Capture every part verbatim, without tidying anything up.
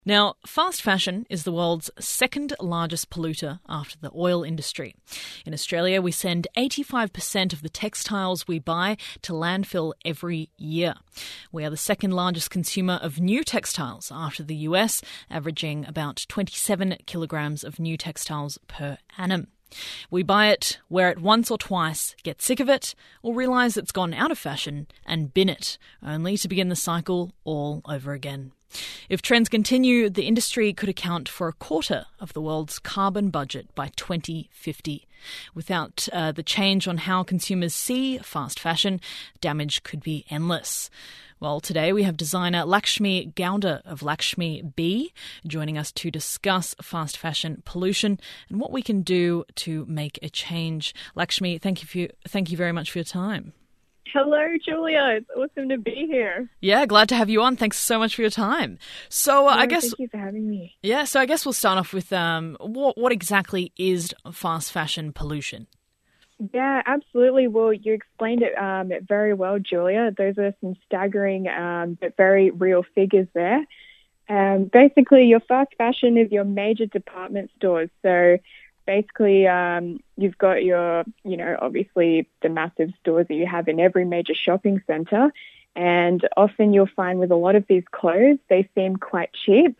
Now, fast fashion is the world's second largest polluter after the oil industry. In Australia, we send eighty-five percent of the textiles we buy to landfill every year. We are the second largest consumer of new textiles after the U S, averaging about twenty-seven kilograms of new textiles per annum. We buy it, wear it once or twice, get sick of it, or realise it's gone out of fashion and bin it, only to begin the cycle all over again. If trends continue, the industry could account for a quarter of the world's carbon budget by twenty fifty. Without uh, the change on how consumers see fast fashion, damage could be endless. Well, today we have designer Lakshmi Gowda of Lakshmi B joining us to discuss fast fashion pollution and what we can do to make a change. Lakshmi, thank you for, thank you very much for your time. Hello, Julia. It's awesome to be here. Yeah, glad to have you on. Thanks so much for your time. So uh, no, I guess thank you for having me. Yeah, so I guess we'll start off with um, what what exactly is fast fashion pollution? Yeah, absolutely. Well, you explained it um, very well, Julia. Those are some staggering um, but very real figures there. Um, basically, your fast fashion is your major department stores. So basically, um, you've got your, you know, obviously the massive stores that you have in every major shopping centre. And often you'll find with a lot of these clothes, they seem quite cheap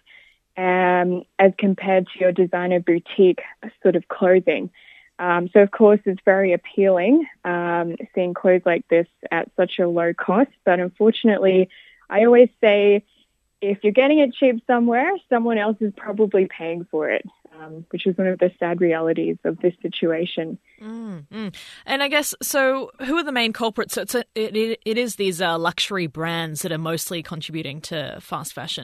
um, as compared to your designer boutique sort of clothing. Um, so, of course, it's very appealing um, seeing clothes like this at such a low cost. But unfortunately, I always say if you're getting it cheap somewhere, someone else is probably paying for it. Um, which is one of the sad realities of this situation. Mm, mm. And I guess, so who are the main culprits? So it's a, it, it, it is these uh, luxury brands that are mostly contributing to fast fashion.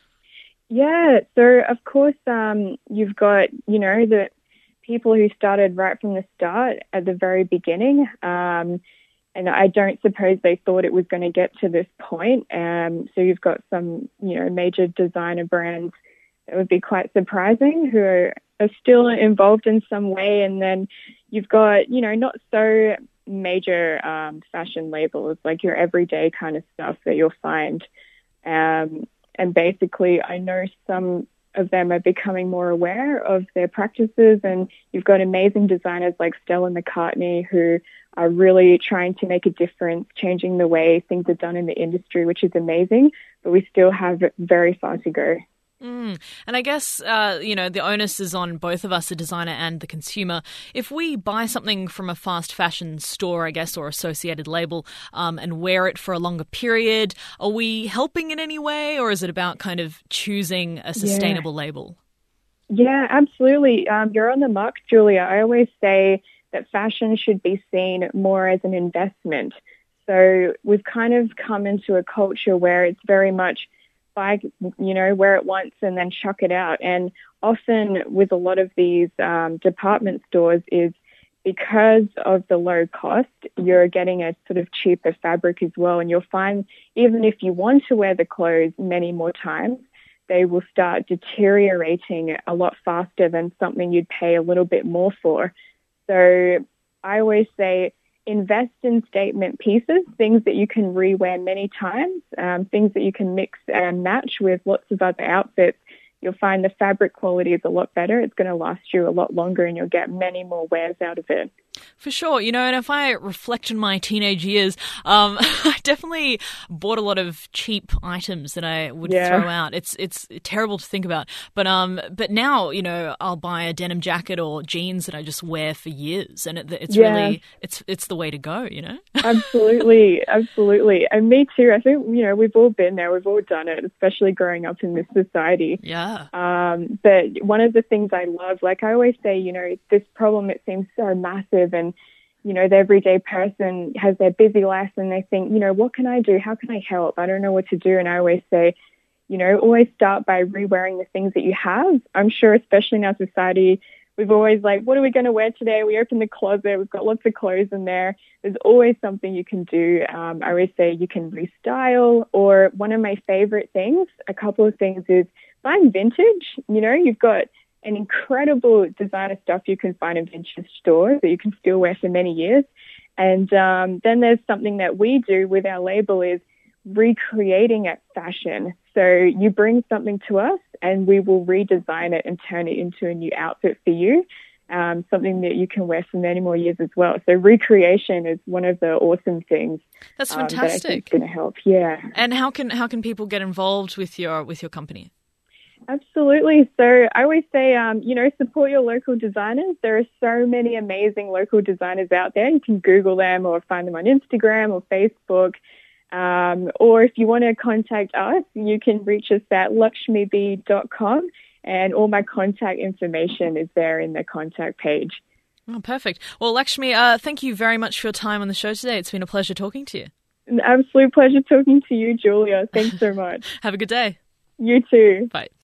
Yeah, so of course um, you've got, you know, the people who started right from the start at the very beginning. Um, and I don't suppose they thought it was going to get to this point. Um, so you've got some, you know, major designer brands it would be quite surprising, who are, are still involved in some way. And then you've got, you know, not so major um, fashion labels, like your everyday kind of stuff that you'll find. Um, and basically, I know some of them are becoming more aware of their practices. And you've got amazing designers like Stella McCartney who are really trying to make a difference, changing the way things are done in the industry, which is amazing. But we still have very far to go. Mm. And I guess, uh, you know, the onus is on both of us, the designer and the consumer. If we buy something from a fast fashion store, I guess, or associated label, um, and wear it for a longer period, are we helping in any way, or is it about kind of choosing a sustainable yeah. label? Yeah, absolutely. Um, you're on the mark, Julia. I always say that fashion should be seen more as an investment. So we've kind of come into a culture where it's very much buy, you know, wear it once and then chuck it out. And often with a lot of these um, department stores is because of the low cost, you're getting a sort of cheaper fabric as well. And you'll find even if you want to wear the clothes many more times, they will start deteriorating a lot faster than something you'd pay a little bit more for. So I always say, invest in statement pieces, things that you can rewear many times, um, things that you can mix and match with lots of other outfits. You'll find the fabric quality is a lot better. It's going to last you a lot longer and you'll get many more wears out of it. For sure. You know, and if I reflect on my teenage years, um, I definitely bought a lot of cheap items that I would yeah. throw out. It's it's terrible to think about. But um, but now, you know, I'll buy a denim jacket or jeans that I just wear for years. And it, it's yeah. really, it's it's the way to go, you know? Absolutely. Absolutely. And me too. I think, you know, we've all been there. We've all done it, especially growing up in this society. Yeah. Um, but one of the things I love, like I always say, you know, this problem, it seems so massive and, you know, the everyday person has their busy life and they think, you know, what can I do? How can I help? I don't know what to do. And I always say, you know, always start by re-wearing the things that you have. I'm sure, especially in our society, we've always like, what are we going to wear today? We open the closet. We've got lots of clothes in there. There's always something you can do. Um, I always say you can restyle, or one of my favorite things, a couple of things is find vintage. You know, you've got an incredible designer stuff you can find in vintage stores that you can still wear for many years. And um, then there's something that we do with our label is recreating at fashion. So you bring something to us and we will redesign it and turn it into a new outfit for you. Um, something that you can wear for many more years as well. So recreation is one of the awesome things. That's um, fantastic. that I think is going to help. Yeah. And how can how can people get involved with your with your company? Absolutely. So I always say, um, you know, support your local designers. There are so many amazing local designers out there. You can Google them or find them on Instagram or Facebook. Um, or if you want to contact us, you can reach us at lakshmi b dot com. And all my contact information is there in the contact page. Oh, perfect. Well, Lakshmi, uh, thank you very much for your time on the show today. It's been a pleasure talking to you. An absolute pleasure talking to you, Julia. Thanks so much. Have a good day. You too. Bye.